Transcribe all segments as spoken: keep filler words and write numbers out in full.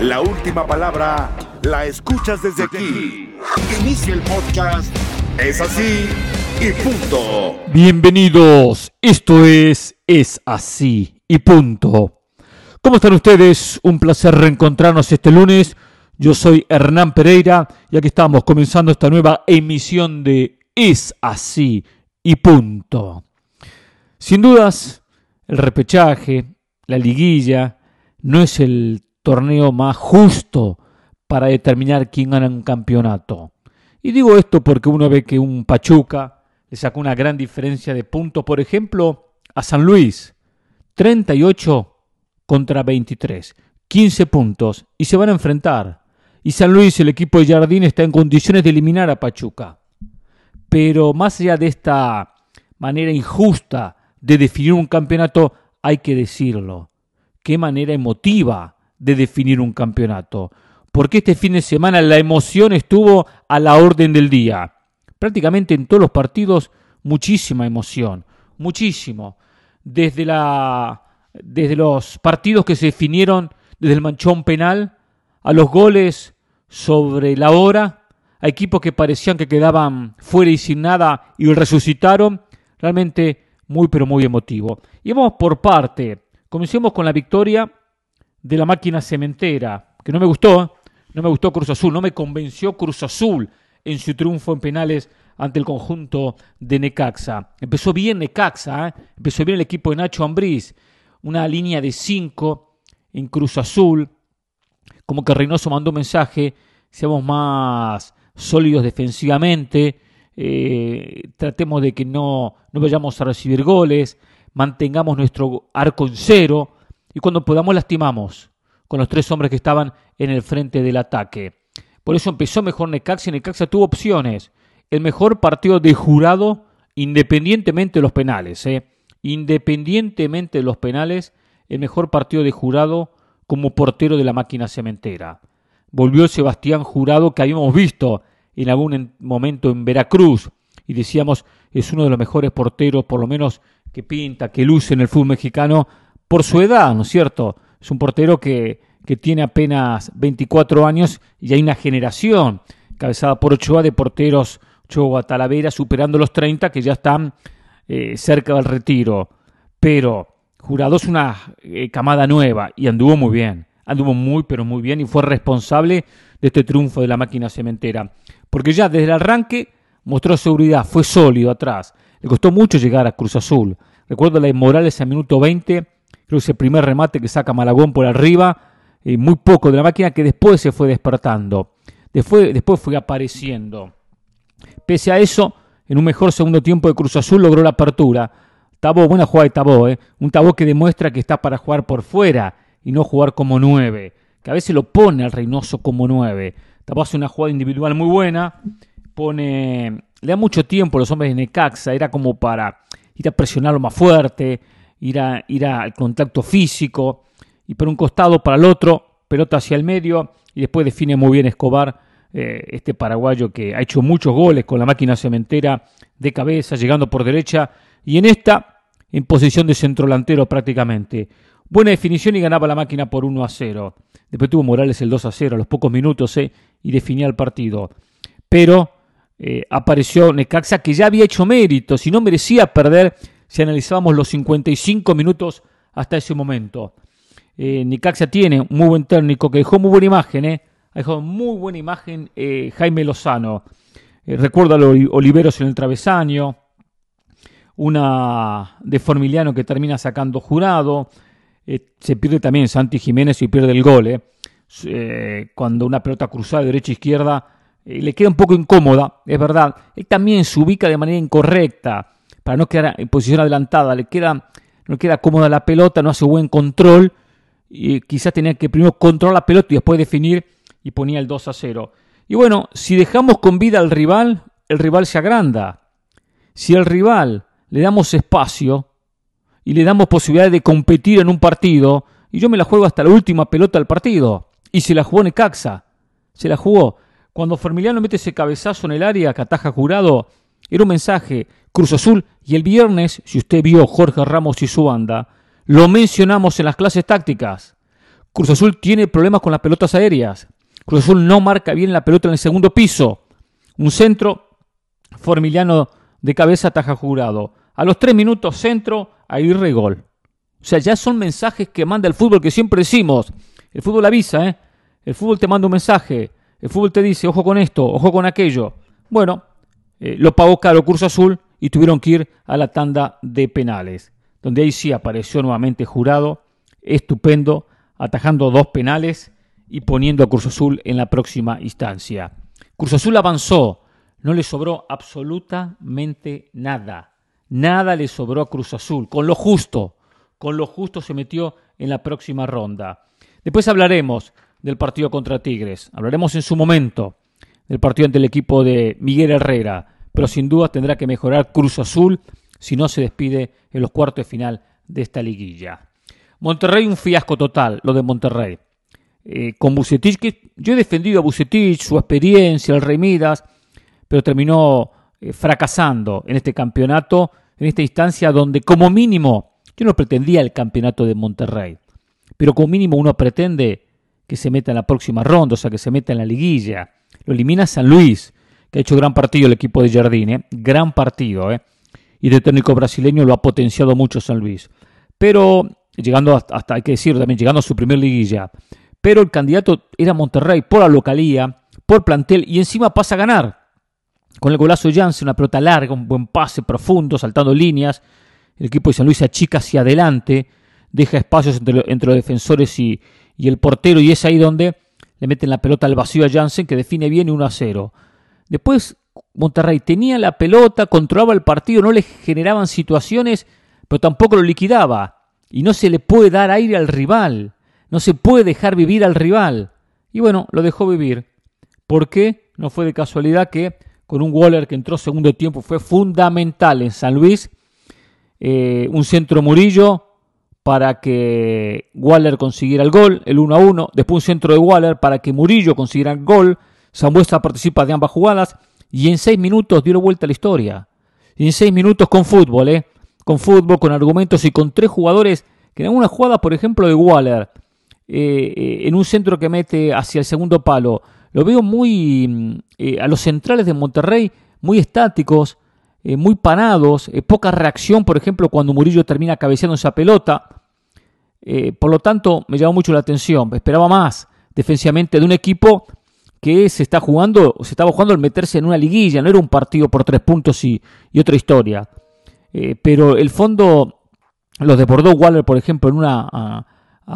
La última palabra la escuchas desde aquí. Inicia el podcast. Es así y punto. Bienvenidos. Esto es Es así y punto. ¿Cómo están ustedes? Un placer reencontrarnos este lunes. Yo soy Hernán Pereira y aquí estamos comenzando esta nueva emisión de Es así y punto. Sin dudas, el repechaje, la liguilla, no es el torneo más justo para determinar quién gana un campeonato. Y digo esto porque uno ve que un Pachuca le sacó una gran diferencia de puntos, por ejemplo, a San Luis, treinta y ocho contra veintitrés, quince puntos, y se van a enfrentar. Y San Luis, el equipo de Jardín, está en condiciones de eliminar a Pachuca. Pero más allá de esta manera injusta de definir un campeonato, hay que decirlo. Qué manera emotiva de definir un campeonato. Porque este fin de semana la emoción estuvo a la orden del día. Prácticamente en todos los partidos, muchísima emoción. Muchísimo. Desde, la, desde los partidos que se definieron desde el manchón penal, a los goles sobre la hora, a equipos que parecían que quedaban fuera y sin nada y resucitaron. Realmente muy pero muy emotivo. Y vamos por parte. Comencemos con la victoria de la máquina cementera, que no me gustó, no me gustó Cruz Azul, no me convenció Cruz Azul en su triunfo en penales ante el conjunto de Necaxa. Empezó bien Necaxa, ¿eh? empezó bien el equipo de Nacho Ambriz, una línea de cinco en Cruz Azul, como que Reynoso mandó un mensaje, seamos más sólidos defensivamente, eh, tratemos de que no, no vayamos a recibir goles, mantengamos nuestro arco en cero, y cuando podamos lastimamos con los tres hombres que estaban en el frente del ataque. Por eso empezó mejor Necaxa y Necaxa tuvo opciones. El mejor partido de Jurado, independientemente de los penales. ¿eh? Independientemente de los penales, el mejor partido de Jurado como portero de la máquina cementera. Volvió Sebastián Jurado, que habíamos visto en algún momento en Veracruz. Y decíamos, es uno de los mejores porteros, por lo menos que pinta, que luce en el fútbol mexicano, por su edad, ¿no es cierto? Es un portero que, que tiene apenas veinticuatro años y hay una generación cabezada por Ochoa de porteros, Ochoa Talavera, superando los treinta, que ya están eh, cerca del retiro. Pero Jurado es una eh, camada nueva y anduvo muy bien, anduvo muy pero muy bien y fue responsable de este triunfo de la máquina cementera. Porque ya desde el arranque mostró seguridad, fue sólido atrás. Le costó mucho llegar a Cruz Azul. Recuerdo la de Morales al minuto veinte, creo que es el primer remate que saca Malagón por arriba, eh, muy poco de la máquina que después se fue despertando, después, después fue apareciendo. Pese a eso, en un mejor segundo tiempo de Cruz Azul logró la apertura. Tabó, buena jugada de Tabó, ¿eh? un Tabó que demuestra que está para jugar por fuera y no jugar como nueve, que a veces lo pone al Reynoso como nueve. Tabó hace una jugada individual muy buena, pone, le da mucho tiempo a los hombres de Necaxa, era como para ir a presionarlo más fuerte, ir, a, ir a, al contacto físico, y por un costado para el otro, pelota hacia el medio, y después define muy bien Escobar, eh, este paraguayo que ha hecho muchos goles con la máquina cementera de cabeza, llegando por derecha, y en esta, en posición de centrodelantero prácticamente. Buena definición y ganaba la máquina por uno a cero. Después tuvo Morales el dos a cero a los pocos minutos eh, y definía el partido. Pero eh, apareció Necaxa, que ya había hecho méritos y no merecía perder si analizábamos los cincuenta y cinco minutos hasta ese momento. Eh, Necaxa tiene un muy buen técnico que dejó muy buena imagen, ¿eh? Dejó muy buena imagen eh, Jaime Lozano. Eh, recuerda a los Oliveros en el travesaño, una de Formiliano que termina sacando Jurado, eh, se pierde también Santi Jiménez y pierde el gol. Eh. Eh, cuando una pelota cruzada de derecha a izquierda eh, le queda un poco incómoda, es verdad. Él también se ubica de manera incorrecta para no quedar en posición adelantada, le queda, no queda cómoda la pelota, no hace buen control y quizás tenía que primero controlar la pelota y después definir y ponía el dos a cero. Y bueno, si dejamos con vida al rival, el rival se agranda. Si al rival le damos espacio y le damos posibilidad de competir en un partido, y yo me la juego hasta la última pelota del partido, y se la jugó Necaxa, se la jugó. Cuando Formiliano mete ese cabezazo en el área que ataja Jurado, era un mensaje, Cruz Azul, y el viernes, si usted vio Jorge Ramos y su banda, lo mencionamos en las clases tácticas. Cruz Azul tiene problemas con las pelotas aéreas. Cruz Azul no marca bien la pelota en el segundo piso. Un centro, Formiliano de cabeza, ataja Jurado. A los tres minutos, centro, Aguirre, gol. O sea, ya son mensajes que manda el fútbol que siempre decimos. El fútbol avisa, ¿eh? El fútbol te manda un mensaje. El fútbol te dice, ojo con esto, ojo con aquello. Bueno, eh, lo pagó caro Cruz Azul y tuvieron que ir a la tanda de penales, donde ahí sí apareció nuevamente Jurado, estupendo, atajando dos penales y poniendo a Cruz Azul en la próxima instancia. Cruz Azul avanzó, no le sobró absolutamente nada. Nada le sobró a Cruz Azul, con lo justo, con lo justo se metió en la próxima ronda. Después hablaremos del partido contra Tigres, hablaremos en su momento del partido ante el equipo de Miguel Herrera, pero sin duda tendrá que mejorar Cruz Azul si no se despide en los cuartos de final de esta liguilla. Monterrey, un fiasco total, lo de Monterrey. Eh, con Vucetich, que yo he defendido a Vucetich, su experiencia, el Rey Midas, pero terminó eh, fracasando en este campeonato, en esta instancia donde como mínimo, yo no pretendía el campeonato de Monterrey, pero como mínimo uno pretende que se meta en la próxima ronda, o sea, que se meta en la liguilla. Lo elimina San Luis, que ha hecho gran partido el equipo de Jardine, ¿eh? gran partido, ¿eh? y de técnico brasileño lo ha potenciado mucho San Luis. Pero, llegando hasta, hasta hay que decirlo también, llegando a su primer liguilla, pero el candidato era Monterrey por la localía, por plantel, y encima pasa a ganar. Con el golazo de Jansen, una pelota larga, un buen pase profundo, saltando líneas, el equipo de San Luis se achica hacia adelante, deja espacios entre, entre los defensores y, y el portero, y es ahí donde le meten la pelota al vacío a Jansen, que define bien y uno a cero. Después Monterrey tenía la pelota, controlaba el partido, no le generaban situaciones, pero tampoco lo liquidaba. Y no se le puede dar aire al rival, no se puede dejar vivir al rival. Y bueno, lo dejó vivir. ¿Por qué? No fue de casualidad que con un Waller que entró segundo tiempo fue fundamental en San Luis, eh, un centro Murillo para que Waller consiguiera el gol, el uno a uno, después un centro de Waller para que Murillo consiguiera el gol. Sambuesa participa de ambas jugadas y en seis minutos dio vuelta a la historia. Y en seis minutos con fútbol, ¿eh? Con fútbol, con argumentos y con tres jugadores que en alguna jugada, por ejemplo, de Waller, eh, eh, en un centro que mete hacia el segundo palo, lo veo muy, eh, a los centrales de Monterrey, muy estáticos, eh, muy parados, eh, poca reacción, por ejemplo, cuando Murillo termina cabeceando esa pelota. Eh, por lo tanto, me llamó mucho la atención. Esperaba más defensivamente de un equipo que se está jugando, se estaba jugando al meterse en una liguilla, no era un partido por tres puntos y, y otra historia. Eh, pero el fondo los desbordó Waller, por ejemplo, en una a,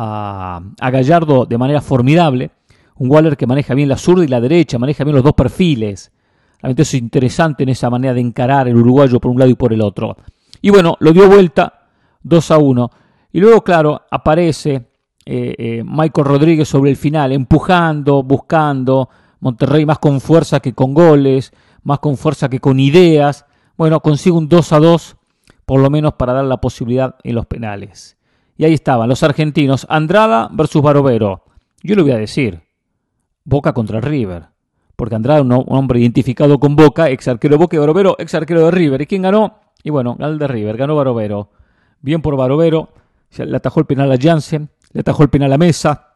a, a Gallardo de manera formidable. Un Waller que maneja bien la zurda y la derecha, maneja bien los dos perfiles. Realmente eso es interesante en esa manera de encarar el uruguayo por un lado y por el otro. Y bueno, lo dio vuelta dos a uno. Y luego, claro, aparece eh, eh, Michael Rodríguez sobre el final, empujando, buscando. Monterrey más con fuerza que con goles, más con fuerza que con ideas. Bueno, consigue un dos a dos, por lo menos para dar la posibilidad en los penales. Y ahí estaban los argentinos, Andrada versus Barovero. Yo le voy a decir, Boca contra River, porque Andrada, un hombre identificado con Boca, ex arquero de Boca, y Barovero, ex arquero de River. ¿Y quién ganó? Y bueno, ganó el de River, ganó Barovero. Bien por Barovero, le atajó el penal a Jansen, le atajó el penal a Mesa,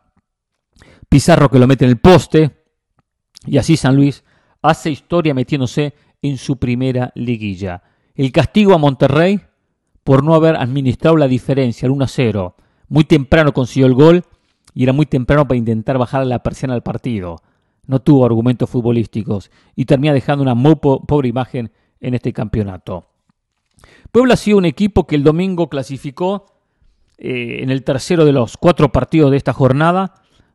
Pizarro que lo mete en el poste, y así San Luis hace historia metiéndose en su primera liguilla. El castigo a Monterrey por no haber administrado la diferencia, el uno a cero. Muy temprano consiguió el gol y era muy temprano para intentar bajar la persiana al partido. No tuvo argumentos futbolísticos y termina dejando una muy po- pobre imagen en este campeonato. Puebla ha sido un equipo que el domingo clasificó eh, en el tercero de los cuatro partidos de esta jornada,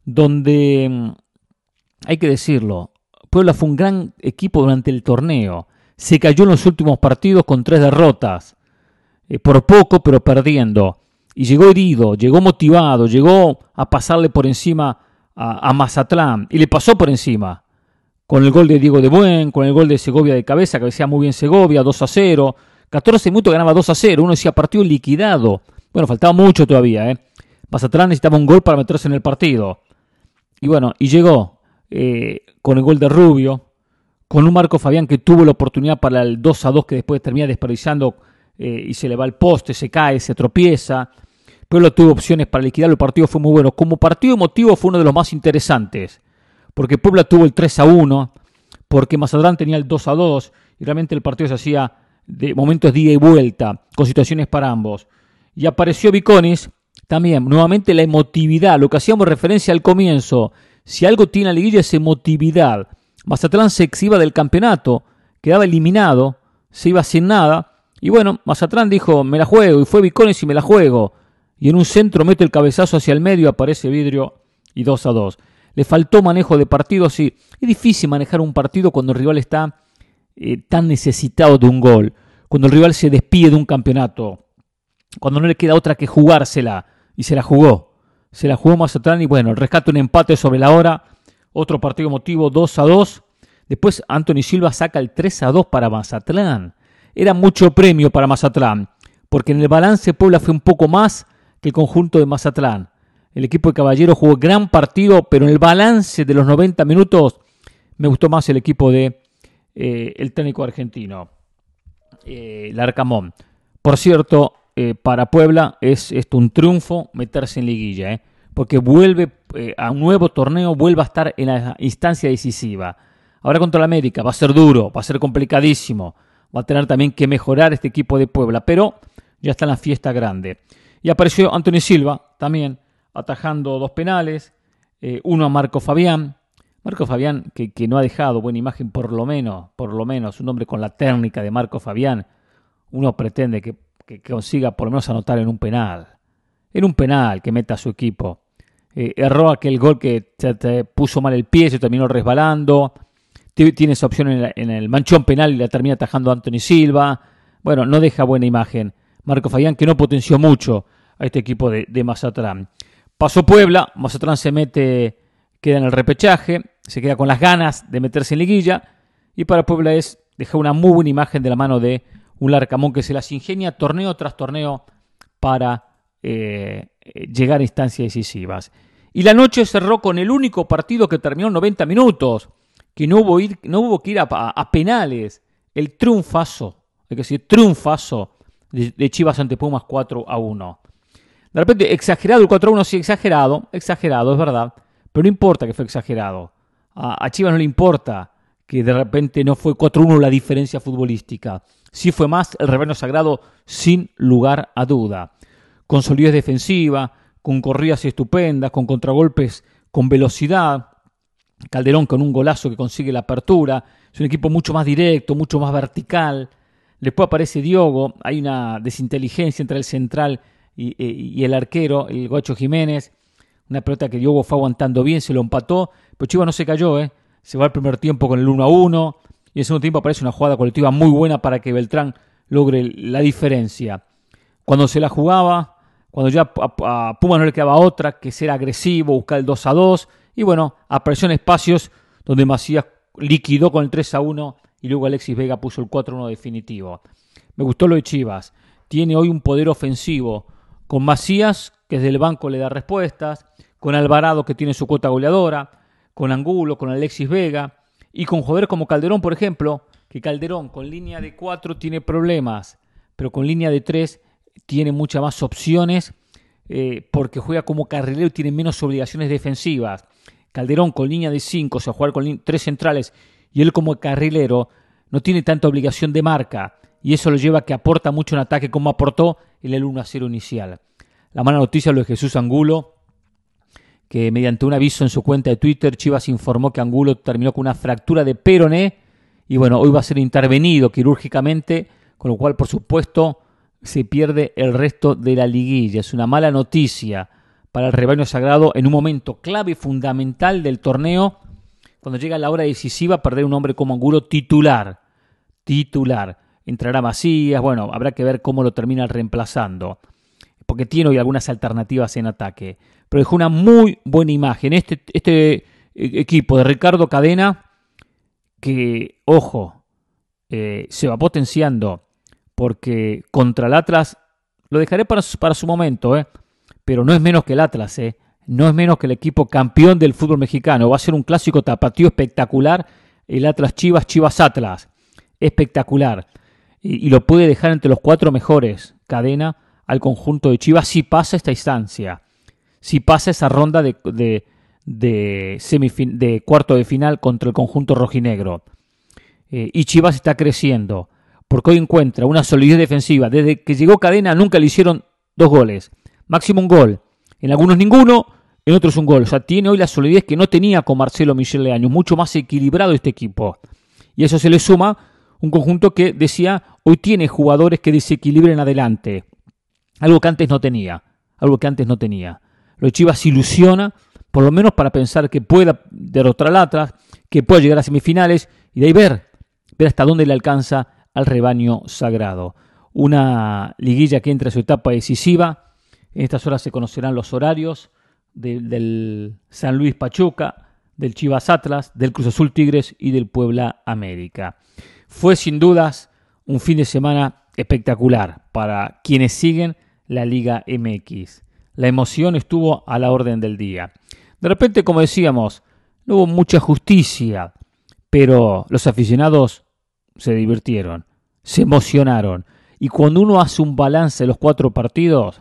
donde, hay que decirlo, Puebla fue un gran equipo durante el torneo. Se cayó en los últimos partidos con tres derrotas, eh, por poco pero perdiendo. Y llegó herido, llegó motivado, llegó a pasarle por encima a, a Mazatlán. Y le pasó por encima. Con el gol de Diego de Buen, con el gol de Segovia de cabeza, que decía muy bien Segovia, dos a cero. catorce minutos ganaba dos a cero. Uno decía partido liquidado. Bueno, faltaba mucho todavía, ¿eh? Mazatlán necesitaba un gol para meterse en el partido. Y bueno, y llegó eh, con el gol de Rubio, con un Marco Fabián que tuvo la oportunidad para el dos a dos, que después termina desperdiciando eh, y se le va al poste, se cae, se tropieza. Puebla tuvo opciones para liquidar, el partido fue muy bueno. Como partido emotivo fue uno de los más interesantes, porque Puebla tuvo el tres a uno, porque Mazatlán tenía el dos a dos, y realmente el partido se hacía de momentos de ida y vuelta, con situaciones para ambos. Y apareció Viconis, también, nuevamente la emotividad, lo que hacíamos referencia al comienzo. Si algo tiene la liguilla es emotividad. Mazatlán se iba del campeonato, quedaba eliminado, se iba sin nada, y bueno, Mazatlán dijo, me la juego, y fue Viconis y me la juego. Y en un centro mete el cabezazo hacia el medio, aparece Vidrio y dos a dos. Le faltó manejo de partido, sí. Es difícil manejar un partido cuando el rival está eh, tan necesitado de un gol, cuando el rival se despide de un campeonato, cuando no le queda otra que jugársela, y se la jugó. Se la jugó Mazatlán y bueno, el rescate un empate sobre la hora, otro partido emotivo, dos a dos. Después Anthony Silva saca el tres a dos para Mazatlán. Era mucho premio para Mazatlán, porque en el balance Puebla fue un poco más que el conjunto de Mazatlán. El equipo de Caballero jugó gran partido, pero en el balance de los noventa minutos me gustó más el equipo de eh, el técnico argentino, eh, Larcamón. Por cierto, eh, para Puebla es esto un triunfo meterse en liguilla, eh, porque vuelve eh, a un nuevo torneo, vuelve a estar en la instancia decisiva. Ahora contra la América va a ser duro, va a ser complicadísimo, va a tener también que mejorar este equipo de Puebla, pero ya está en la fiesta grande. Y apareció Anthony Silva también atajando dos penales, eh, uno a Marco Fabián. Marco Fabián que, que no ha dejado buena imagen por lo menos, por lo menos un hombre con la técnica de Marco Fabián. Uno pretende que, que, que consiga por lo menos anotar en un penal. En un penal que meta a su equipo. Eh, erró aquel gol que se te puso mal el pie, se terminó resbalando. Tiene esa opción en, la, en el manchón penal y la termina atajando Anthony Silva. Bueno, no deja buena imagen. Marco Fabián que no potenció mucho a este equipo de, de Mazatlán. Pasó Puebla, Mazatlán se mete, queda en el repechaje, se queda con las ganas de meterse en liguilla, y para Puebla es dejar una muy buena imagen de la mano de un Larcamón que se las ingenia torneo tras torneo para eh, llegar a instancias decisivas. Y la noche cerró con el único partido que terminó en noventa minutos, que no hubo, ir, no hubo que ir a, a, a penales, el triunfazo, hay que decir, triunfazo de, de Chivas ante Pumas cuatro a uno. De repente, exagerado el cuatro a uno, sí, exagerado, exagerado, es verdad, pero no importa que fue exagerado. A, a Chivas no le importa que de repente no fue cuatro a uno la diferencia futbolística. Sí fue más el rebaño sagrado, sin lugar a duda. Con solidez defensiva, con corridas estupendas, con contragolpes con velocidad. Calderón con un golazo que consigue la apertura. Es un equipo mucho más directo, mucho más vertical. Después aparece Diogo, hay una desinteligencia entre el central Y, y, y el arquero, el Guacho Jiménez, una pelota que Diogo fue aguantando bien, se lo empató, pero Chivas no se cayó, ¿eh? Se va al primer tiempo con el uno a uno, y en el segundo tiempo aparece una jugada colectiva muy buena para que Beltrán logre la diferencia. Cuando se la jugaba, cuando ya a, a Puma no le quedaba otra que ser agresivo, buscar el dos a dos, y bueno, apareció en espacios donde Macías liquidó con el tres a uno, y luego Alexis Vega puso el cuatro a uno definitivo. Me gustó lo de Chivas, tiene hoy un poder ofensivo, con Macías, que desde el banco le da respuestas, con Alvarado, que tiene su cuota goleadora, con Angulo, con Alexis Vega, y con jugadores como Calderón, por ejemplo, que Calderón con línea de cuatro tiene problemas, pero con línea de tres tiene muchas más opciones, eh, porque juega como carrilero y tiene menos obligaciones defensivas. Calderón con línea de cinco, o sea, jugar con tres centrales, y él como carrilero no tiene tanta obligación de marca, y eso lo lleva a que aporta mucho en ataque como aportó en el uno a cero inicial. La mala noticia es lo de Jesús Angulo, que mediante un aviso en su cuenta de Twitter, Chivas informó que Angulo terminó con una fractura de peroné y bueno, hoy va a ser intervenido quirúrgicamente, con lo cual por supuesto se pierde el resto de la liguilla. Es una mala noticia para el rebaño sagrado en un momento clave y fundamental del torneo, cuando llega la hora decisiva, perder un hombre como Angulo titular, titular. Entrará Macías, bueno, habrá que ver cómo lo termina reemplazando, porque tiene hoy algunas alternativas en ataque. Pero dejó una muy buena imagen. Este, este equipo de Ricardo Cadena, que, ojo, eh, se va potenciando, porque contra el Atlas, lo dejaré para su, para su momento, eh, pero no es menos que el Atlas, eh, no es menos que el equipo campeón del fútbol mexicano. Va a ser un clásico tapatío espectacular, el Atlas Chivas, Chivas Atlas, espectacular. Y lo puede dejar entre los cuatro mejores, Cadena, al conjunto de Chivas si pasa esta instancia, si pasa esa ronda de, de, de, semifin- de cuarto de final contra el conjunto rojinegro. Eh, y Chivas está creciendo, porque hoy encuentra una solidez defensiva. Desde que llegó Cadena nunca le hicieron dos goles, máximo un gol, en algunos ninguno, en otros un gol. O sea, tiene hoy la solidez que no tenía con Marcelo Michel Leaño, mucho más equilibrado este equipo. Y a eso se le suma un conjunto que, decía, hoy tiene jugadores que desequilibren adelante. Algo que antes no tenía, algo que antes no tenía. Lo de Chivas se ilusiona, por lo menos para pensar que pueda derrotar al Atlas, que pueda llegar a semifinales y de ahí ver, ver hasta dónde le alcanza al rebaño sagrado. Una liguilla que entra en su etapa decisiva. En estas horas se conocerán los horarios de, del San Luis Pachuca, del Chivas Atlas, del Cruz Azul Tigres y del Puebla América. Fue sin dudas un fin de semana espectacular para quienes siguen la Liga M X. La emoción estuvo a la orden del día. De repente, como decíamos, no hubo mucha justicia, pero los aficionados se divirtieron, se emocionaron. Y cuando uno hace un balance de los cuatro partidos,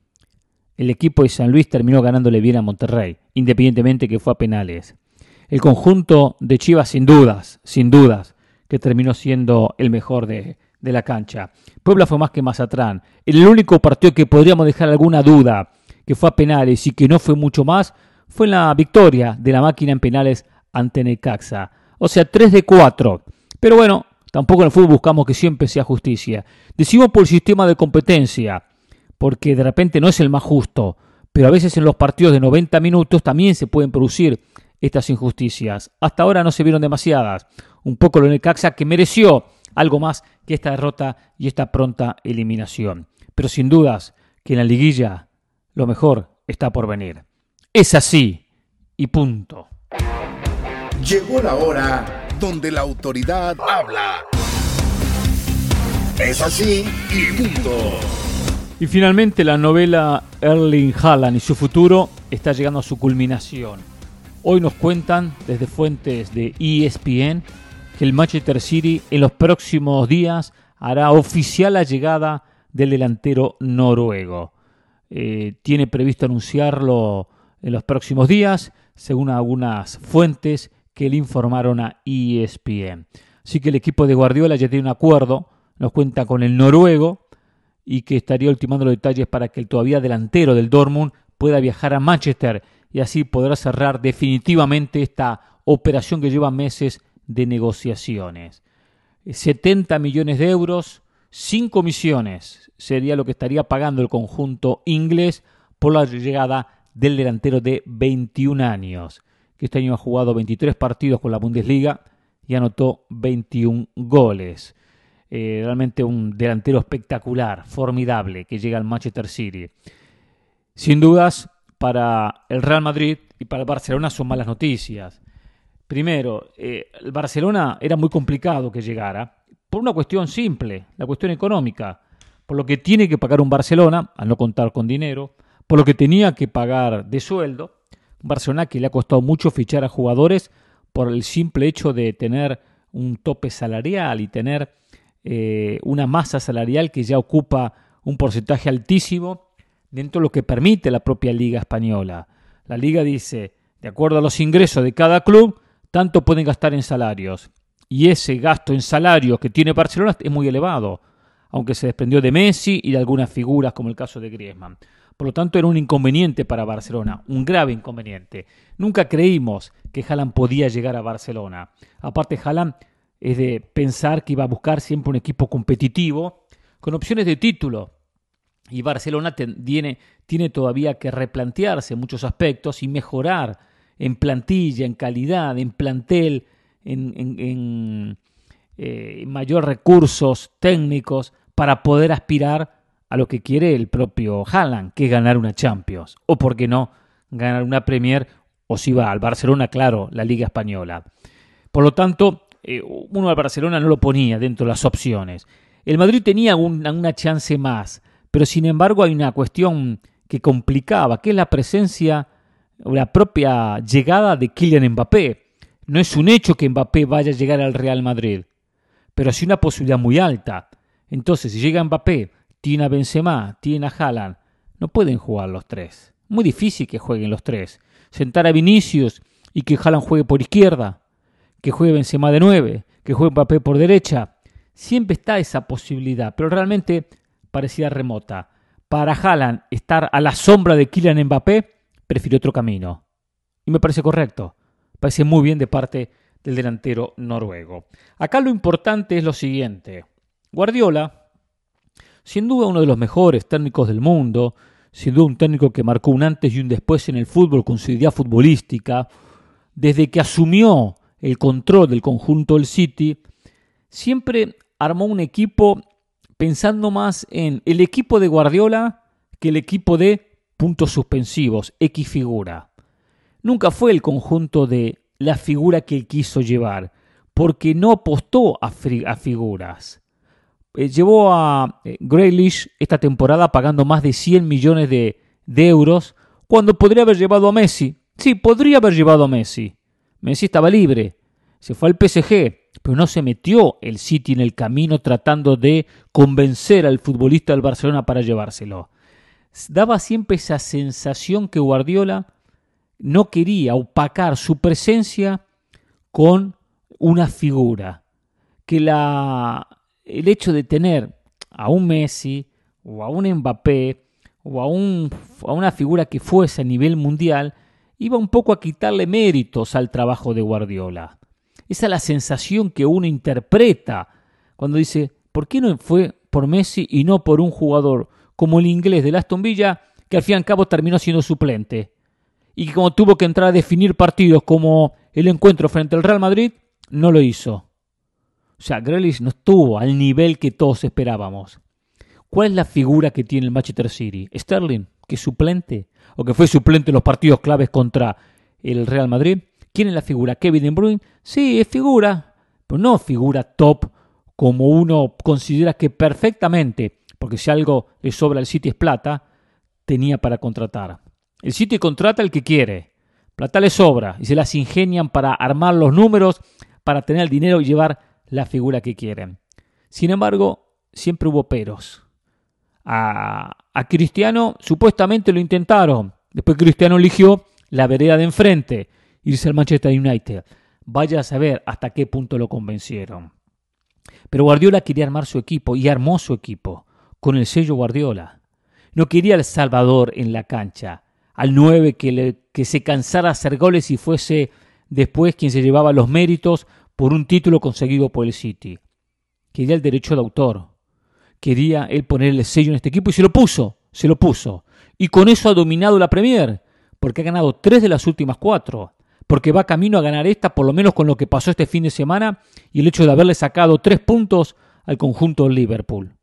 el equipo de San Luis terminó ganándole bien a Monterrey, independientemente que fue a penales. El conjunto de Chivas, sin dudas, sin dudas, que terminó siendo el mejor de, de la cancha. Puebla fue más que Mazatlán. El único partido que podríamos dejar alguna duda, que fue a penales y que no fue mucho más, fue la victoria de la máquina en penales ante Necaxa. O sea, tres de cuatro. Pero bueno, tampoco en el fútbol buscamos que siempre sea justicia. Decimos por el sistema de competencia, porque de repente no es el más justo, pero a veces en los partidos de noventa minutos también se pueden producir estas injusticias. Hasta ahora no se vieron demasiadas. Un poco lo de Necaxa, que mereció algo más que esta derrota y esta pronta eliminación. Pero sin dudas que en la liguilla lo mejor está por venir. Es así y punto. Llegó la hora donde la autoridad habla. Es así y punto. Y finalmente la novela Erling Haaland y su futuro está llegando a su culminación. Hoy nos cuentan desde fuentes de E S P N que el Manchester City en los próximos días hará oficial la llegada del delantero noruego. Eh, tiene previsto anunciarlo en los próximos días, según algunas fuentes que le informaron a E S P N. Así que el equipo de Guardiola ya tiene un acuerdo, nos cuenta con el noruego, y que estaría ultimando los detalles para que el todavía delantero del Dortmund pueda viajar a Manchester y así podrá cerrar definitivamente esta operación que lleva meses de negociaciones. setenta millones de euros, sin comisiones, sería lo que estaría pagando el conjunto inglés por la llegada del delantero de veintiún años, que este año ha jugado veintitrés partidos con la Bundesliga y anotó veintiún goles. Eh, realmente un delantero espectacular, formidable, que llega al Manchester City. Sin dudas, para el Real Madrid y para el Barcelona son malas noticias. Primero, eh, el Barcelona era muy complicado que llegara, por una cuestión simple, la cuestión económica, por lo que tiene que pagar un Barcelona, al no contar con dinero, por lo que tenía que pagar de sueldo. Barcelona que le ha costado mucho fichar a jugadores por el simple hecho de tener un tope salarial y tener eh, una masa salarial que ya ocupa un porcentaje altísimo dentro de lo que permite la propia Liga Española. La Liga dice, de acuerdo a los ingresos de cada club, tanto pueden gastar en salarios. Y ese gasto en salarios que tiene Barcelona es muy elevado, aunque se desprendió de Messi y de algunas figuras como el caso de Griezmann. Por lo tanto, era un inconveniente para Barcelona, un grave inconveniente. Nunca creímos que Haaland podía llegar a Barcelona. Aparte, Haaland es de pensar que iba a buscar siempre un equipo competitivo, con opciones de título. Y Barcelona tiene, tiene todavía que replantearse muchos aspectos y mejorar en plantilla, en calidad, en plantel, en, en, en eh, mayor recursos técnicos para poder aspirar a lo que quiere el propio Haaland, que es ganar una Champions, o por qué no, ganar una Premier, o si va al Barcelona, claro, la Liga Española. Por lo tanto, eh, uno al Barcelona no lo ponía dentro de las opciones. El Madrid tenía una, una chance más, pero sin embargo hay una cuestión que complicaba, que es la presencia o la propia llegada de Kylian Mbappé. No es un hecho que Mbappé vaya a llegar al Real Madrid, pero sí una posibilidad muy alta. Entonces, si llega Mbappé, tiene a Benzema, tiene a Haaland. No pueden jugar los tres. Muy difícil que jueguen los tres. Sentar a Vinicius y que Haaland juegue por izquierda, que juegue Benzema de nueve, que juegue Mbappé por derecha. Siempre está esa posibilidad, pero realmente parecía remota. Para Haaland estar a la sombra de Kylian Mbappé, prefirió otro camino. Y me parece correcto. Parece muy bien de parte del delantero noruego. Acá lo importante es lo siguiente. Guardiola, sin duda uno de los mejores técnicos del mundo, sin duda un técnico que marcó un antes y un después en el fútbol con su idea futbolística, desde que asumió el control del conjunto del City, siempre armó un equipo pensando más en el equipo de Guardiola que el equipo de puntos suspensivos, X figura. Nunca fue el conjunto de la figura que él quiso llevar, porque no apostó a, fri- a figuras. Eh, llevó a eh, Grealish esta temporada pagando más de cien millones de, de euros, cuando podría haber llevado a Messi. Sí, podría haber llevado a Messi. Messi estaba libre, se fue al P S G, pero no se metió el City en el camino tratando de convencer al futbolista del Barcelona para llevárselo. Daba siempre esa sensación que Guardiola no quería opacar su presencia con una figura. Que la, el hecho de tener a un Messi o a un Mbappé o a, un, a una figura que fuese a nivel mundial iba un poco a quitarle méritos al trabajo de Guardiola. Esa es la sensación que uno interpreta cuando dice, ¿por qué no fue por Messi y no por un jugador como el inglés del Aston Villa, que al fin y al cabo terminó siendo suplente? Y que como tuvo que entrar a definir partidos como el encuentro frente al Real Madrid, no lo hizo. O sea, Grealish no estuvo al nivel que todos esperábamos. ¿Cuál es la figura que tiene el Manchester City? ¿Sterling, que es suplente? ¿O que fue suplente en los partidos claves contra el Real Madrid? ¿Quién es la figura? ¿Kevin De Bruyne? Sí, es figura, pero no figura top como uno considera que perfectamente, porque si algo le sobra al City es plata, tenía para contratar. El City contrata el que quiere, plata le sobra y se las ingenian para armar los números, para tener el dinero y llevar la figura que quieren. Sin embargo, siempre hubo peros. A, a Cristiano supuestamente lo intentaron, después Cristiano eligió la vereda de enfrente, irse al Manchester United. Vaya a saber hasta qué punto lo convencieron. Pero Guardiola quería armar su equipo y armó su equipo con el sello Guardiola. No quería al Salvador en la cancha, al nueve que, le, que se cansara de hacer goles y fuese después quien se llevaba los méritos por un título conseguido por el City. Quería el derecho de autor. Quería él poner el sello en este equipo y se lo puso, se lo puso. Y con eso ha dominado la Premier, porque ha ganado tres de las últimas cuatro. Porque va camino a ganar esta, por lo menos con lo que pasó este fin de semana y el hecho de haberle sacado tres puntos al conjunto del Liverpool.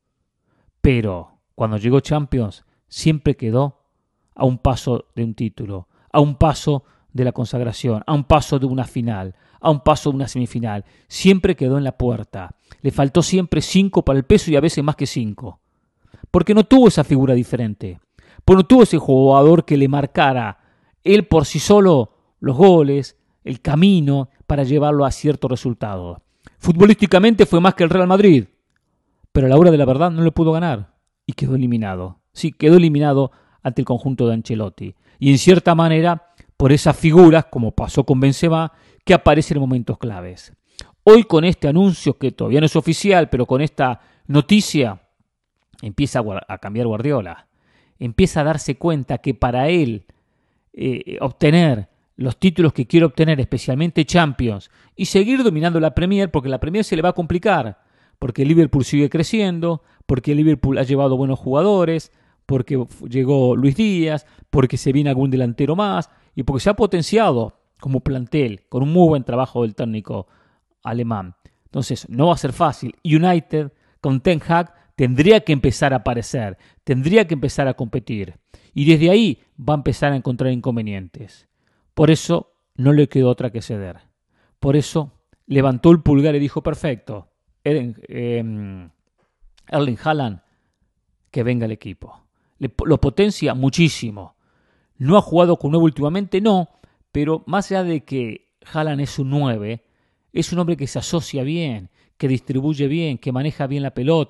Pero cuando llegó Champions, siempre quedó a un paso de un título, a un paso de la consagración, a un paso de una final, a un paso de una semifinal. Siempre quedó en la puerta. Le faltó siempre cinco para el peso y a veces más que cinco. Porque no tuvo esa figura diferente. Porque no tuvo ese jugador que le marcara él por sí solo los goles, el camino para llevarlo a cierto resultado. Futbolísticamente fue más que el Real Madrid, pero a la hora de la verdad no le pudo ganar y quedó eliminado. Sí, quedó eliminado ante el conjunto de Ancelotti. Y en cierta manera, por esas figuras, como pasó con Benzema, que aparecen en momentos claves. Hoy con este anuncio, que todavía no es oficial, pero con esta noticia, empieza a cambiar Guardiola. Empieza a darse cuenta que para él eh, obtener los títulos que quiere obtener, especialmente Champions, y seguir dominando la Premier, porque la Premier se le va a complicar, porque el Liverpool sigue creciendo, porque el Liverpool ha llevado buenos jugadores, porque llegó Luis Díaz, porque se viene algún delantero más, y porque se ha potenciado como plantel, con un muy buen trabajo del técnico alemán. Entonces, no va a ser fácil. United, con Ten Hag, tendría que empezar a aparecer, tendría que empezar a competir, y desde ahí va a empezar a encontrar inconvenientes. Por eso no le quedó otra que ceder. Por eso levantó el pulgar y dijo, perfecto, Erling, eh, Erling Haaland, que venga el equipo. Le, lo potencia muchísimo. No ha jugado con nueve últimamente, no, pero más allá de que Haaland es un nueve, es un hombre que se asocia bien, que distribuye bien, que maneja bien la pelota,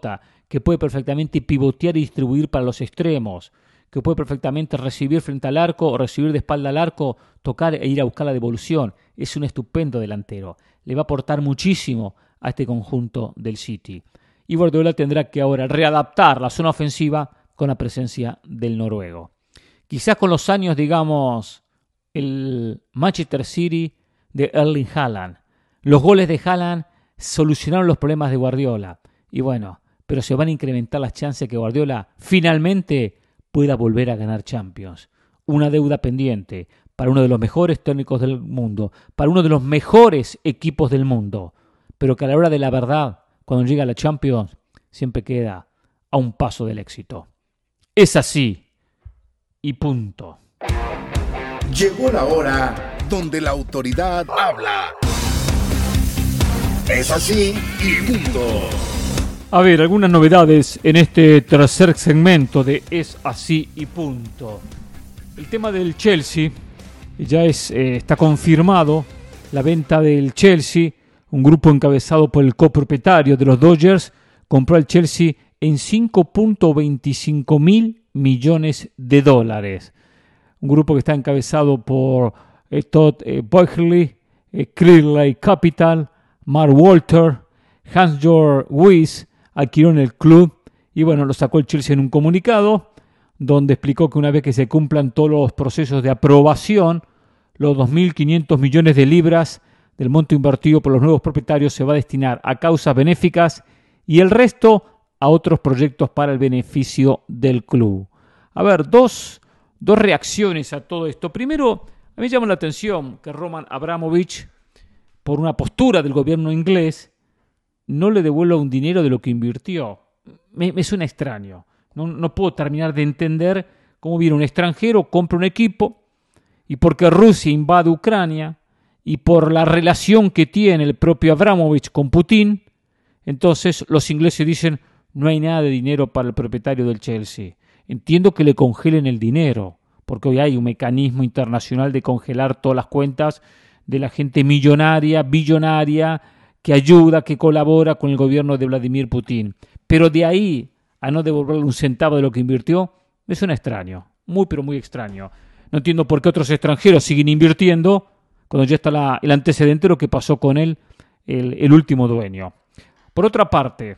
que puede perfectamente pivotear y distribuir para los extremos, que puede perfectamente recibir frente al arco o recibir de espalda al arco, tocar e ir a buscar la devolución. Es un estupendo delantero. Le va a aportar muchísimo a este conjunto del City. Y Guardiola tendrá que ahora readaptar la zona ofensiva con la presencia del noruego. Quizás con los años, digamos, el Manchester City de Erling Haaland. Los goles de Haaland solucionaron los problemas de Guardiola. Y bueno, pero se van a incrementar las chances de que Guardiola finalmente pueda volver a ganar Champions. Una deuda pendiente para uno de los mejores técnicos del mundo, para uno de los mejores equipos del mundo, pero que a la hora de la verdad, cuando llega a la Champions, siempre queda a un paso del éxito. Es así y punto. Llegó la hora donde la autoridad habla. Es así y punto. A ver, algunas novedades en este tercer segmento de Es así y punto. El tema del Chelsea ya es, eh, está confirmado. La venta del Chelsea, un grupo encabezado por el copropietario de los Dodgers, compró al Chelsea en cinco punto veinticinco mil millones de dólares. Un grupo que está encabezado por eh, Todd eh, Boehly, eh, Clearlake Capital, Mark Walter, Hans-Jörg Wyss, adquirió en el club y bueno, lo sacó el Chelsea en un comunicado donde explicó que una vez que se cumplan todos los procesos de aprobación, los dos mil quinientos millones de libras del monto invertido por los nuevos propietarios se va a destinar a causas benéficas y el resto a otros proyectos para el beneficio del club. A ver, dos, dos reacciones a todo esto. Primero, a mí me llama la atención que Roman Abramovich, por una postura del gobierno inglés, no le devuelva un dinero de lo que invirtió. Me, me suena extraño. No, no puedo terminar de entender cómo viene un extranjero, compra un equipo, y porque Rusia invade Ucrania, y por la relación que tiene el propio Abramovich con Putin, entonces los ingleses dicen, no hay nada de dinero para el propietario del Chelsea. Entiendo que le congelen el dinero, porque hoy hay un mecanismo internacional de congelar todas las cuentas de la gente millonaria, billonaria, que ayuda, que colabora con el gobierno de Vladimir Putin. Pero de ahí a no devolverle un centavo de lo que invirtió, me suena extraño, muy pero muy extraño. No entiendo por qué otros extranjeros siguen invirtiendo cuando ya está la, el antecedente de lo que pasó con él, el, el último dueño. Por otra parte,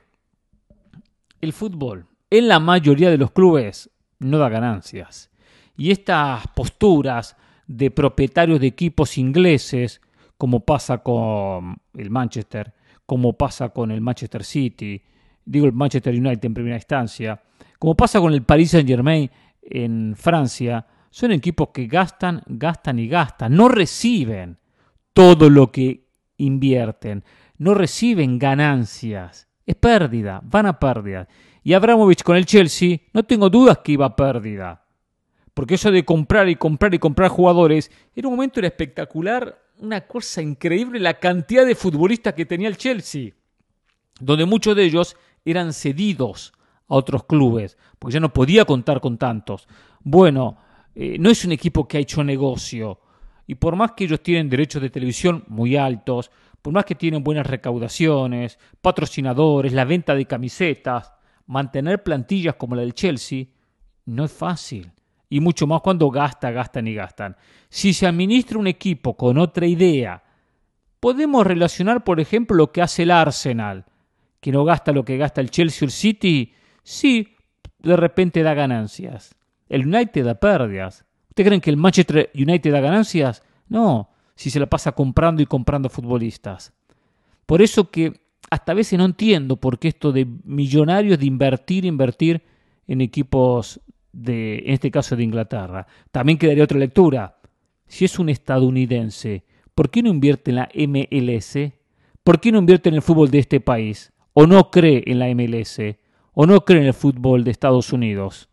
el fútbol, en la mayoría de los clubes, no da ganancias. Y estas posturas de propietarios de equipos ingleses, como pasa con el Manchester, como pasa con el Manchester City, digo el Manchester United en primera instancia, como pasa con el Paris Saint-Germain en Francia, son equipos que gastan, gastan y gastan, no reciben todo lo que invierten, no reciben ganancias, es pérdida, van a pérdida. Y Abramovich con el Chelsea, no tengo dudas que iba a pérdida, porque eso de comprar y comprar y comprar jugadores, en un momento era espectacular, una cosa increíble la cantidad de futbolistas que tenía el Chelsea, donde muchos de ellos eran cedidos a otros clubes, porque ya no podía contar con tantos. Bueno, eh, no es un equipo que ha hecho negocio, y por más que ellos tienen derechos de televisión muy altos, por más que tienen buenas recaudaciones, patrocinadores, la venta de camisetas, mantener plantillas como la del Chelsea no es fácil. Y mucho más cuando gasta, gastan y gastan. Si se administra un equipo con otra idea, podemos relacionar, por ejemplo, lo que hace el Arsenal, que no gasta lo que gasta el Chelsea o el City, sí, de repente da ganancias. El United da pérdidas. ¿Ustedes creen que el Manchester United da ganancias? No, si se la pasa comprando y comprando futbolistas. Por eso que hasta a veces no entiendo por qué esto de millonarios de invertir, invertir en equipos de, en este caso de Inglaterra. También quedaría otra lectura. Si es un estadounidense, ¿por qué no invierte en la M L S? ¿Por qué no invierte en el fútbol de este país? ¿O no cree en la M L S? ¿O no cree en el fútbol de Estados Unidos?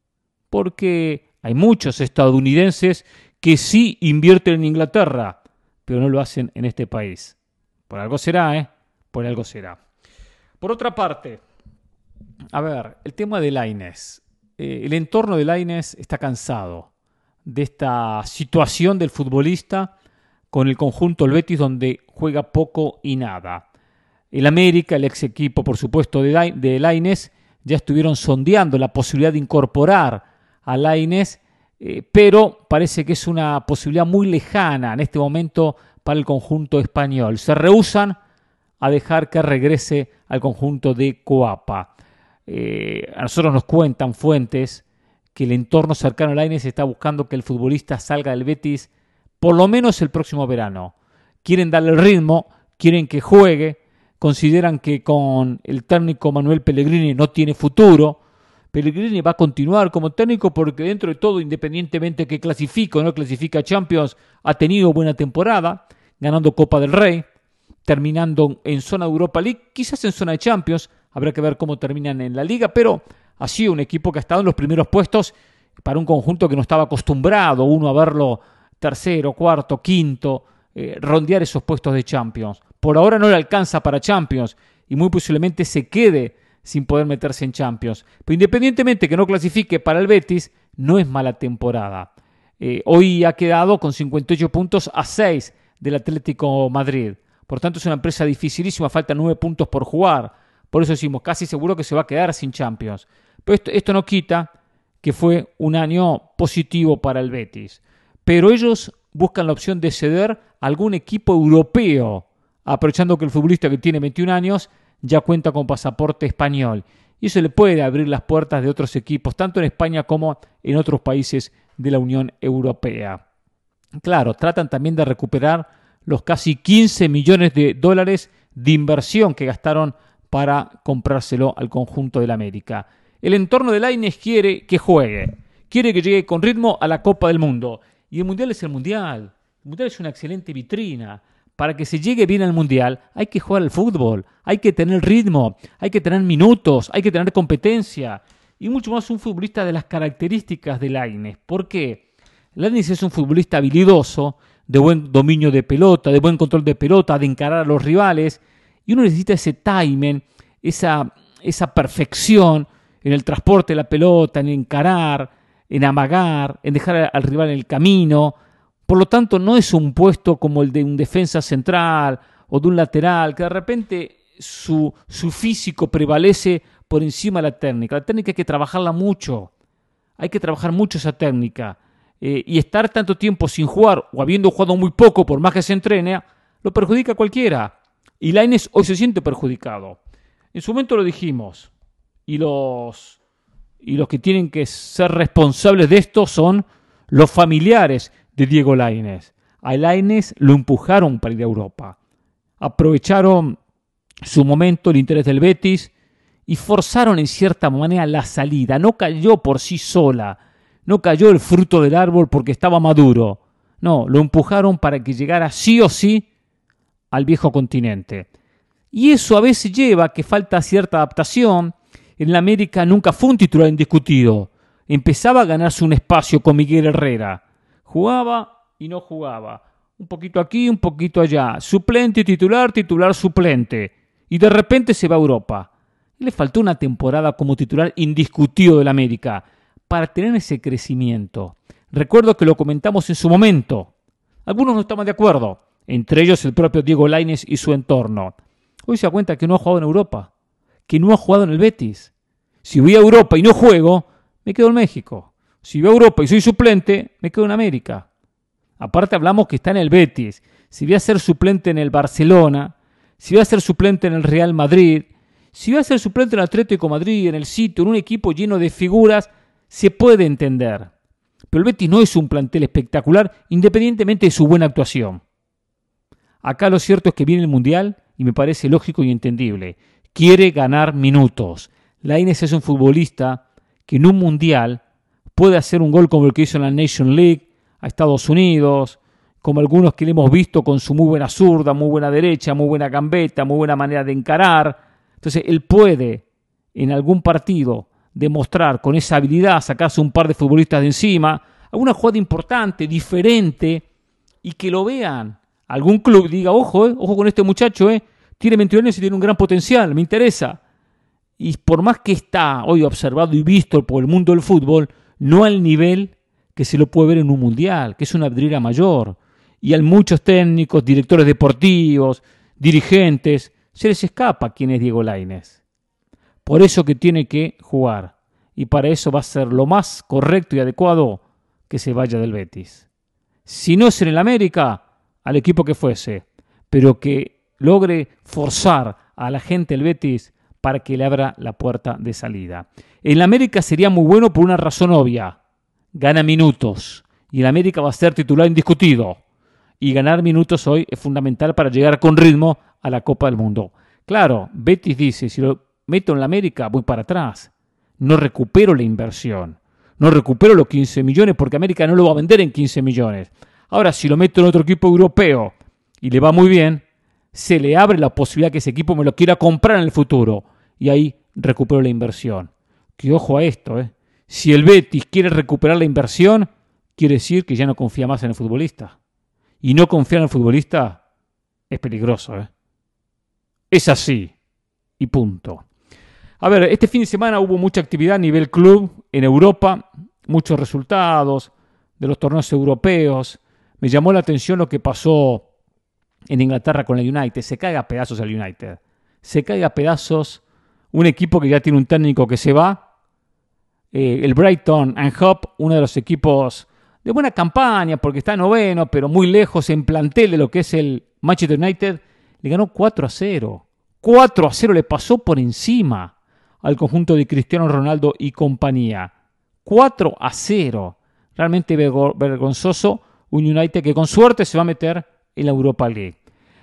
Porque hay muchos estadounidenses que sí invierten en Inglaterra, pero no lo hacen en este país. Por algo será, ¿eh? Por algo será. Por otra parte, a ver, el tema de Lainez. Eh, el entorno de Lainez está cansado de esta situación del futbolista con el conjunto del Betis, donde juega poco y nada. El América, el ex equipo, por supuesto, de, de Lainez, ya estuvieron sondeando la posibilidad de incorporar a Lainez, eh, pero parece que es una posibilidad muy lejana en este momento para el conjunto español. Se rehúsan a dejar que regrese al conjunto de Coapa. Eh, a nosotros nos cuentan fuentes que el entorno cercano a Lainez está buscando que el futbolista salga del Betis por lo menos el próximo verano. Quieren darle el ritmo, quieren que juegue, consideran que con el técnico Manuel Pellegrini no tiene futuro. Pellegrini va a continuar como técnico porque dentro de todo, independientemente que clasifique o no clasifique a Champions, ha tenido buena temporada, ganando Copa del Rey, terminando en zona de Europa League, quizás en zona de Champions, habrá que ver cómo terminan en la Liga, pero ha sido un equipo que ha estado en los primeros puestos para un conjunto que no estaba acostumbrado uno a verlo tercero, cuarto, quinto, eh, rondear esos puestos de Champions. Por ahora no le alcanza para Champions y muy posiblemente se quede sin poder meterse en Champions. Pero independientemente que no clasifique para el Betis, no es mala temporada. Eh, hoy ha quedado con cincuenta y ocho puntos a seis del Atlético Madrid. Por tanto es una empresa dificilísima, faltan nueve puntos por jugar. Por eso decimos, casi seguro que se va a quedar sin Champions. Pero esto, esto no quita que fue un año positivo para el Betis. Pero ellos buscan la opción de ceder a algún equipo europeo, aprovechando que el futbolista que tiene veintiún años ya cuenta con pasaporte español. Y eso le puede abrir las puertas de otros equipos, tanto en España como en otros países de la Unión Europea. Claro, tratan también de recuperar los casi quince millones de dólares de inversión que gastaron para comprárselo al conjunto del América. El entorno de Lainez quiere que juegue, quiere que llegue con ritmo a la Copa del Mundo. Y el Mundial es el Mundial. El Mundial es una excelente vitrina. Para que se llegue bien al Mundial hay que jugar al fútbol, hay que tener ritmo, hay que tener minutos, hay que tener competencia. Y mucho más un futbolista de las características de Lainez. ¿Por qué? Lainez es un futbolista habilidoso, de buen dominio de pelota, de buen control de pelota, de encarar a los rivales. Y uno necesita ese timing, esa, esa perfección en el transporte de la pelota, en encarar, en amagar, en dejar al rival en el camino. Por lo tanto, no es un puesto como el de un defensa central o de un lateral, que de repente su, su físico prevalece por encima de la técnica. La técnica hay que trabajarla mucho, hay que trabajar mucho esa técnica. Eh, y estar tanto tiempo sin jugar o habiendo jugado muy poco, por más que se entrene, lo perjudica a cualquiera. Y Lainez hoy se siente perjudicado. En su momento lo dijimos, y los, y los que tienen que ser responsables de esto son los familiares de Diego Lainez. A Lainez lo empujaron para ir a Europa. Aprovecharon su momento, el interés del Betis, y forzaron en cierta manera la salida. No cayó por sí sola, no cayó el fruto del árbol porque estaba maduro. No, lo empujaron para que llegara sí o sí al viejo continente. Y eso a veces lleva a que falta cierta adaptación. En la América nunca fue un titular indiscutido. Empezaba a ganarse un espacio con Miguel Herrera. Jugaba y no jugaba. Un poquito aquí, un poquito allá. Suplente, titular, titular, suplente. Y de repente se va a Europa. Le faltó una temporada como titular indiscutido del América para tener ese crecimiento. Recuerdo que lo comentamos en su momento. Algunos no estaban de acuerdo. Entre ellos el propio Diego Lainez y su entorno. Hoy se da cuenta que no ha jugado en Europa. Que no ha jugado en el Betis. Si voy a Europa y no juego, me quedo en México. Si voy a Europa y soy suplente, me quedo en América. Aparte hablamos que está en el Betis. Si voy a ser suplente en el Barcelona, si voy a ser suplente en el Real Madrid, si voy a ser suplente en el Atlético de Madrid, en el City, en un equipo lleno de figuras, se puede entender. Pero el Betis no es un plantel espectacular, independientemente de su buena actuación. Acá lo cierto es que viene el Mundial y me parece lógico y entendible. Quiere ganar minutos. Lainez es un futbolista que en un Mundial puede hacer un gol como el que hizo en la Nation League a Estados Unidos, como algunos que le hemos visto con su muy buena zurda, muy buena derecha, muy buena gambeta, muy buena manera de encarar. Entonces él puede en algún partido demostrar con esa habilidad, sacarse un par de futbolistas de encima, alguna jugada importante, diferente, y que lo vean. Algún club diga, ojo, eh, ojo con este muchacho, eh, tiene veintiún años y tiene un gran potencial, me interesa. Y por más que está hoy observado y visto por el mundo del fútbol, no al nivel que se lo puede ver en un mundial, que es una vidriera mayor. Y a muchos técnicos, directores deportivos, dirigentes, se les escapa quién es Diego Lainez. Por eso que tiene que jugar. Y para eso va a ser lo más correcto y adecuado que se vaya del Betis. Si no es en el América, al equipo que fuese, pero que logre forzar a la gente del Betis para que le abra la puerta de salida. En la América sería muy bueno por una razón obvia. Gana minutos. Y el América va a ser titular indiscutido. Y ganar minutos hoy es fundamental para llegar con ritmo a la Copa del Mundo. Claro, Betis dice, si lo meto en la América, voy para atrás. No recupero la inversión. No recupero los quince millones porque América no lo va a vender en quince millones. Ahora, si lo meto en otro equipo europeo y le va muy bien, se le abre la posibilidad que ese equipo me lo quiera comprar en el futuro. Y ahí recupero la inversión. Que ojo a esto, ¿eh? Si el Betis quiere recuperar la inversión, quiere decir que ya no confía más en el futbolista. Y no confiar en el futbolista es peligroso, ¿eh? Es así. Y punto. A ver, este fin de semana hubo mucha actividad a nivel club en Europa, muchos resultados de los torneos europeos. Me llamó la atención lo que pasó en Inglaterra con el United. Se cae a pedazos el United. Se cae a pedazos un equipo que ya tiene un técnico que se va. Eh, el Brighton and Hove, uno de los equipos de buena campaña, porque está noveno, pero muy lejos en plantel de lo que es el Manchester United, le ganó cuatro a cero. cuatro a cero le pasó por encima al conjunto de Cristiano Ronaldo y compañía. cuatro a cero. Realmente vergonzoso. Un United que con suerte se va a meter en la Europa League.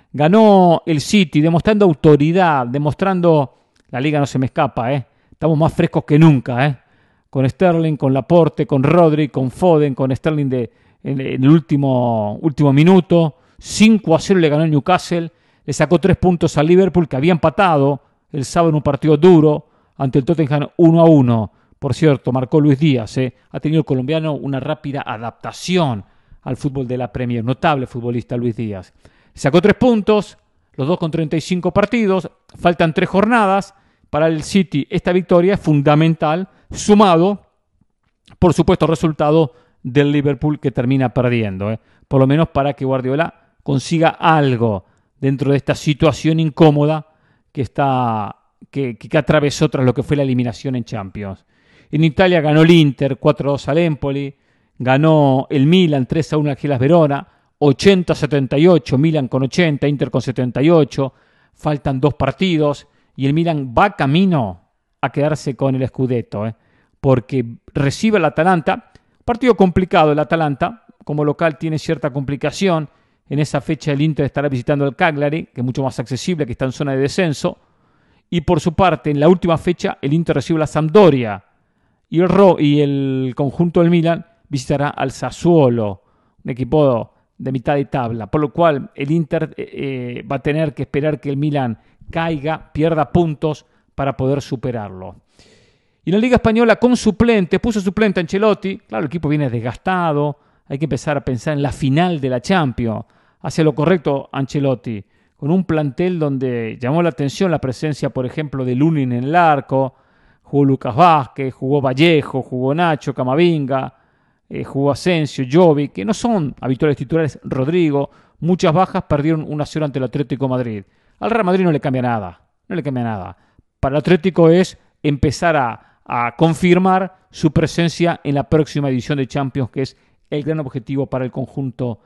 Ganó el City, demostrando autoridad, demostrando... La liga no se me escapa, ¿eh? Estamos más frescos que nunca, ¿eh? Con Sterling, con Laporte, con Rodri, con Foden, con Sterling de, en, en el último, último minuto. cinco a cero le ganó el Newcastle. Le sacó tres puntos al Liverpool, que había empatado el sábado en un partido duro ante el Tottenham uno a uno. Por cierto, marcó Luis Díaz. ¿eh? Ha tenido el colombiano una rápida adaptación al fútbol de la Premier. Notable futbolista Luis Díaz. Sacó tres puntos, los dos con treinta y cinco partidos. Faltan tres jornadas. Para el City esta victoria es fundamental, sumado, por supuesto, al resultado del Liverpool que termina perdiendo. ¿eh? Por lo menos para que Guardiola consiga algo dentro de esta situación incómoda que, está, que, que atravesó tras lo que fue la eliminación en Champions. En Italia ganó el Inter cuatro a dos al Empoli, ganó el Milan tres a uno al Hellas Verona, ochenta a setenta y ocho, Milan con ochenta, Inter con setenta y ocho, faltan dos partidos y el Milan va camino a quedarse con el Scudetto, ¿eh? porque recibe al Atalanta, partido complicado el Atalanta, como local tiene cierta complicación. En esa fecha el Inter estará visitando el Cagliari, que es mucho más accesible, que está en zona de descenso. Y por su parte, en la última fecha, el Inter recibe la Sampdoria. Y el, Ro- y el conjunto del Milan visitará al Sassuolo, un equipo de mitad de tabla. Por lo cual, el Inter eh, va a tener que esperar que el Milan caiga, pierda puntos para poder superarlo. Y en la Liga Española, con suplente, puso suplente a Ancelotti. Claro, el equipo viene desgastado. Hay que empezar a pensar en la final de la Champions. Hace lo correcto Ancelotti, con un plantel donde llamó la atención la presencia, por ejemplo, de Lunin en el arco. Jugó Lucas Vázquez, jugó Vallejo, jugó Nacho, Camavinga, eh, jugó Asensio, Jovic, que no son habituales titulares. Rodrigo, muchas bajas, perdieron uno a cero ante el Atlético de Madrid. Al Real Madrid no le cambia nada, no le cambia nada. Para el Atlético es empezar a, a confirmar su presencia en la próxima edición de Champions, que es el gran objetivo para el conjunto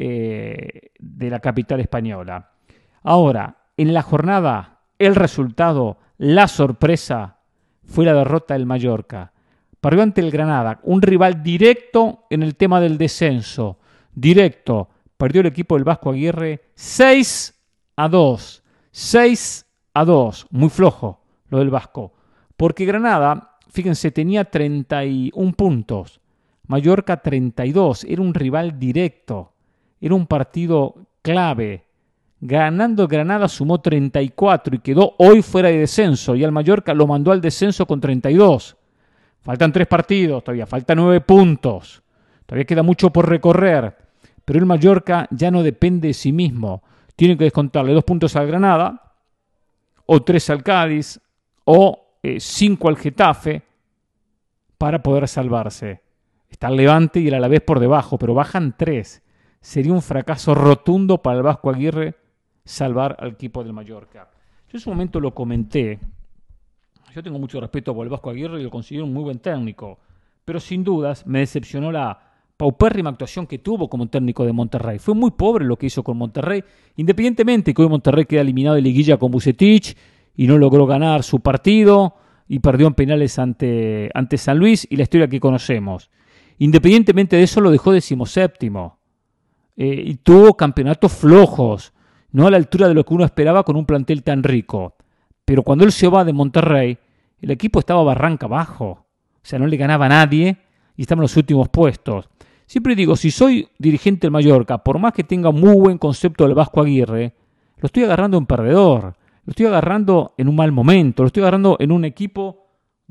eh, de la capital española. Ahora, en la jornada, el resultado, la sorpresa, fue la derrota del Mallorca. Perdió ante el Granada, un rival directo en el tema del descenso. Directo. Perdió el equipo del Vasco Aguirre seis a dos. seis a dos. Muy flojo lo del Vasco. Porque Granada, fíjense, tenía treinta y uno puntos. Mallorca treinta y dos. Era un rival directo. Era un partido clave. Ganando Granada sumó treinta y cuatro y quedó hoy fuera de descenso. Y al Mallorca lo mandó al descenso con treinta y dos. Faltan tres partidos todavía. Faltan nueve puntos. Todavía queda mucho por recorrer. Pero el Mallorca ya no depende de sí mismo. Tiene que descontarle dos puntos al Granada, o tres al Cádiz, o eh, cinco al Getafe, para poder salvarse. Está el Levante y el Alavés por debajo, pero bajan tres. Sería un fracaso rotundo para el Vasco Aguirre salvar al equipo del Mallorca. Yo en su momento lo comenté. yo tengo mucho respeto por el Vasco Aguirre y lo considero un muy buen técnico, pero sin dudas me decepcionó la paupérrima actuación que tuvo como técnico de Monterrey. Fue muy pobre lo que hizo con Monterrey, independientemente que hoy Monterrey queda eliminado de liguilla con Vucetich y no logró ganar su partido y perdió en penales ante, ante San Luis y la historia que conocemos. Independientemente de eso lo dejó decimoséptimo eh, y tuvo campeonatos flojos, no a la altura de lo que uno esperaba con un plantel tan rico. Pero cuando él se va de Monterrey, el equipo estaba barranca abajo, o sea, no le ganaba a nadie y estaba en los últimos puestos. Siempre digo, si soy dirigente del Mallorca, por más que tenga muy buen concepto del Vasco Aguirre, lo estoy agarrando en perdedor, lo estoy agarrando en un mal momento, lo estoy agarrando en un equipo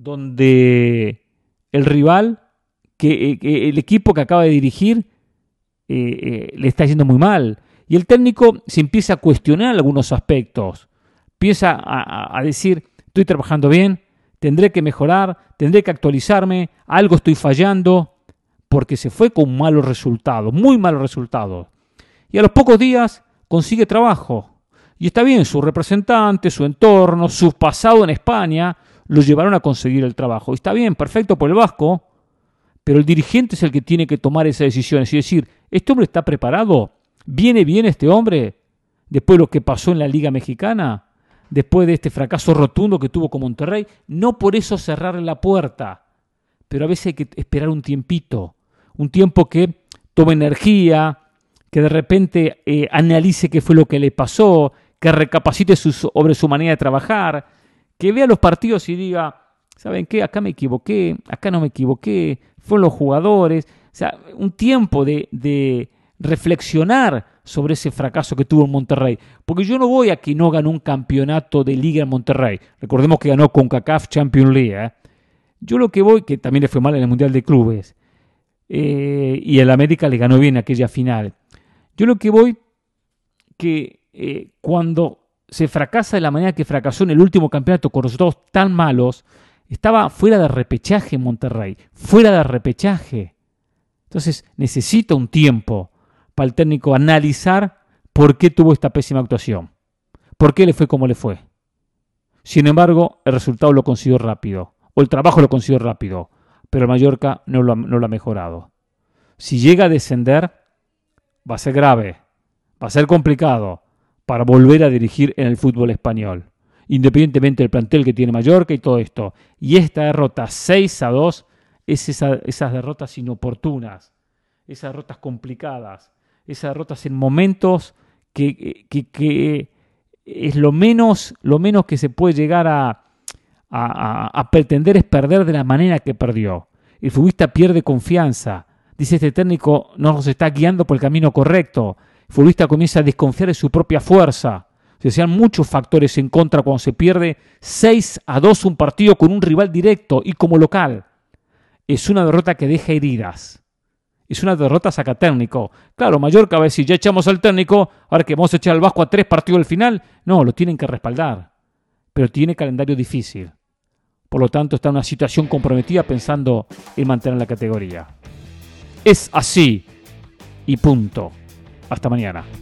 donde el rival, que, que el equipo que acaba de dirigir, eh, eh, le está yendo muy mal. Y el técnico se empieza a cuestionar algunos aspectos, empieza a, a decir, estoy trabajando bien, tendré que mejorar, tendré que actualizarme, algo estoy fallando, porque se fue con malos resultados, muy malos resultados. Y a los pocos días consigue trabajo. Y está bien, su representante, su entorno, su pasado en España, lo llevaron a conseguir el trabajo. Y está bien, perfecto por el Vasco, pero el dirigente es el que tiene que tomar esas decisiones y decir, ¿este hombre está preparado? ¿Viene bien este hombre después de lo que pasó en la Liga Mexicana? Después de este fracaso rotundo que tuvo con Monterrey, no por eso cerrarle la puerta, pero a veces hay que esperar un tiempito, un tiempo que tome energía, que de repente eh, analice qué fue lo que le pasó, que recapacite su, sobre su manera de trabajar, que vea los partidos y diga, ¿saben qué? Acá me equivoqué, acá no me equivoqué, fueron los jugadores. O sea, un tiempo de, de reflexionar sobre ese fracaso que tuvo en Monterrey. Porque yo no voy a que no ganó un campeonato de liga en Monterrey. Recordemos que ganó CONCACAF Champions League. ¿eh? Yo lo que voy, que también le fue mal en el Mundial de Clubes, eh, y el América le ganó bien aquella final. Yo lo que voy, que eh, cuando se fracasa de la manera que fracasó en el último campeonato con resultados tan malos, estaba fuera de repechaje en Monterrey, fuera de repechaje. Entonces necesita un tiempo para el técnico analizar por qué tuvo esta pésima actuación, por qué le fue como le fue. Sin embargo, el resultado lo consiguió rápido, o el trabajo lo consiguió rápido, pero el Mallorca no lo, no lo ha mejorado. Si llega a descender, va a ser grave, va a ser complicado para volver a dirigir en el fútbol español, independientemente del plantel que tiene Mallorca y todo esto. Y esta derrota seis a dos es esa, esas derrotas inoportunas, esas derrotas complicadas, esas derrotas en momentos que, que, que es lo menos, lo menos que se puede llegar a, a, a, a pretender es perder de la manera que perdió. El futbolista pierde confianza. Dice este técnico, no nos está guiando por el camino correcto. El futbolista comienza a desconfiar de su propia fuerza. Se sean muchos factores en contra cuando se pierde seis a dos un partido con un rival directo y como local. Es una derrota que deja heridas. Es una derrota saca técnico. Claro, Mallorca va a decir, ya echamos al técnico, ahora que vamos a echar al Vasco a tres partidos al final. No, lo tienen que respaldar. Pero tiene calendario difícil. Por lo tanto, está en una situación comprometida pensando en mantener la categoría. Es así y punto. Hasta mañana.